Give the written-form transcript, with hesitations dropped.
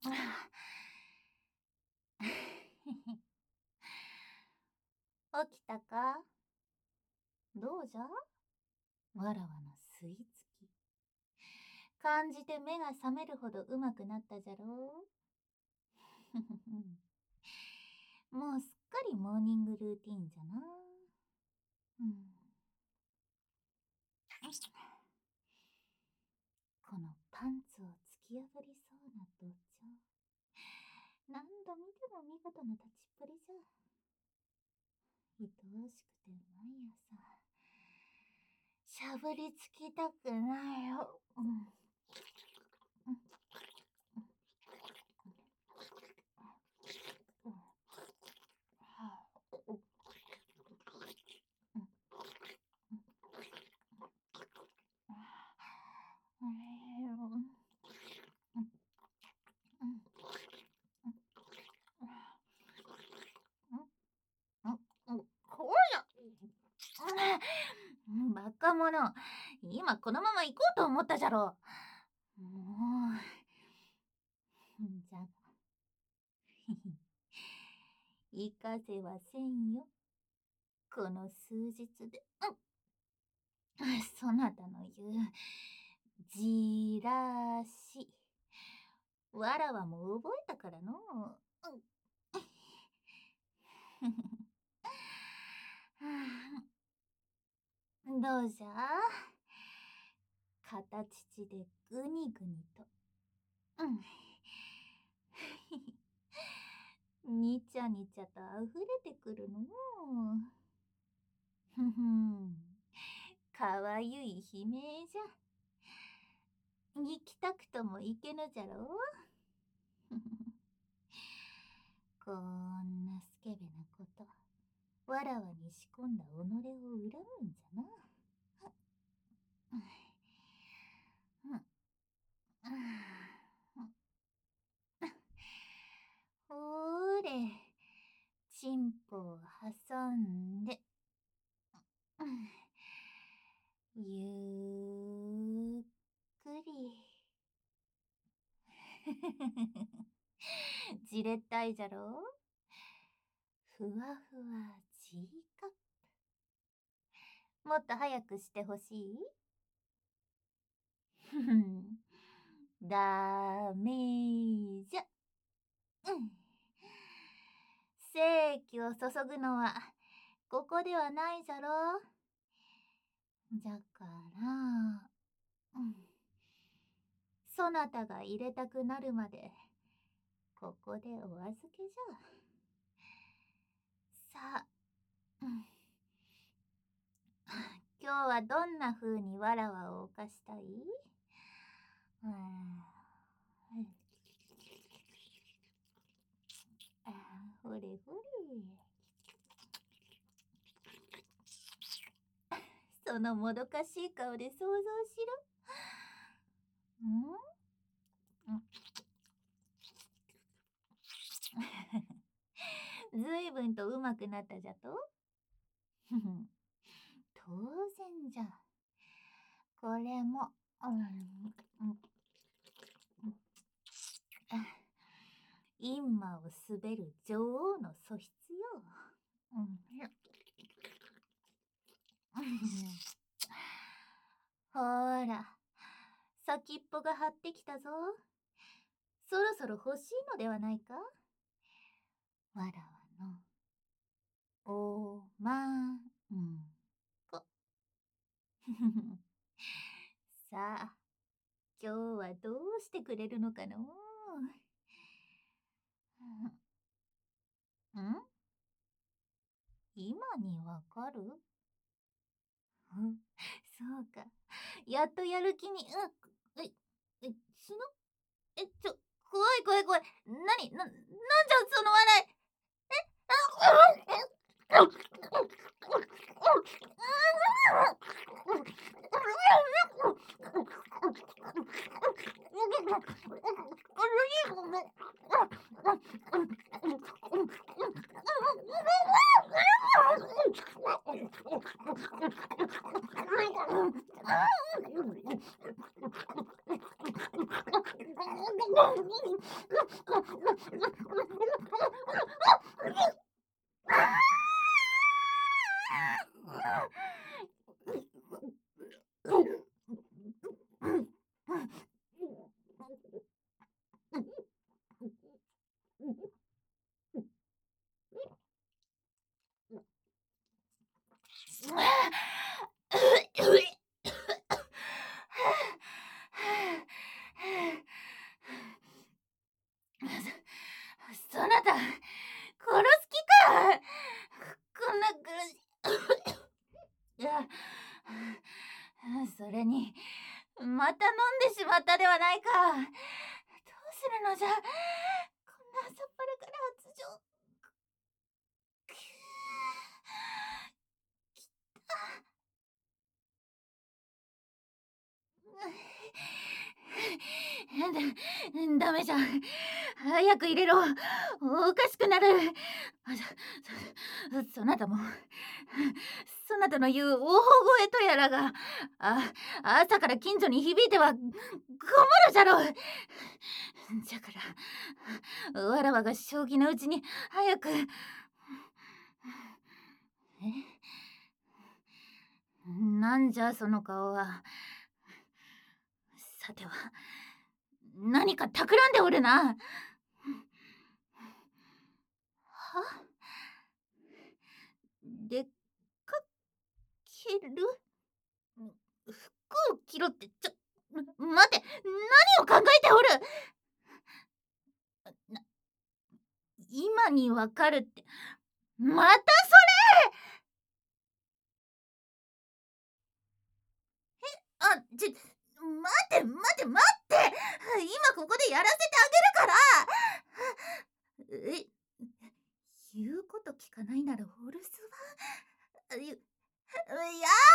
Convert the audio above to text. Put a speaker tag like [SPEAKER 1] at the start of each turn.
[SPEAKER 1] 起きたか？どうじゃわらわの吸い付き。感じて目が覚めるほどうまくなったじゃろう。もうすっかりモーニングルーティンじゃな。うん、このパンツを突き破りそうな同調。何度見ても見事な立ちっぷりじゃ。愛おしくて毎朝しゃぶりつきたくないよ。こらバカ者、今このまま行こうと思ったじゃろ。もう、じゃが、行かせはせんよ。この数日で。そなたの言う、じらし。わらわも覚えたからの。どうじゃ片乳でぐにぐにと。にちゃにちゃとあふれてくるの。ふふん。かわゆい悲鳴じゃ。行きたくとも行けぬじゃろこんなスケベなこと、わらわに仕込んだ己を恨むんじゃな。ほーれ、チンポを挟んで、ゆっくり。じれったいじゃろふわふわGカップ。もっと早くしてほしいダメじゃ。精気を注ぐのはここではないじゃろ。じゃから、そなたが入れたくなるまでここでお預けじゃ。さあ、今日はどんな風にわらわを犯したい？ほれほれ。そのもどかしい顔で想像しろ。ずいぶんとうまくなったじゃと当然じゃ。これも、陰魔を滑る女王の素質よ。ほーら、先っぽが張ってきたぞ。そろそろ欲しいのではないか？わらわの、おまんこ。さあ、今日はどうしてくれるのかの今にわかるそうか。やっとやる気に、しの怖い怖い怖い。なんじゃその笑い。 そなた、殺す気か。こんな苦しいや、それにまた飲んでしまったではないか。どうするのじゃ、こんな朝っぱらから発情。ダメじゃ。早く入れろ。おかしくなる。そなたも、そなたの言う大声とやらが、朝から近所に響いては困るじゃろう。じゃから、わらわが正気のうちに早く。なんじゃその顔は。さては、何か企んでおるな。は？でっかける？服を着ろって、待て、何を考えておる。今にわかるって、またそれ。待って今ここでやらせてあげるから。言うこと聞かないならお留守番。や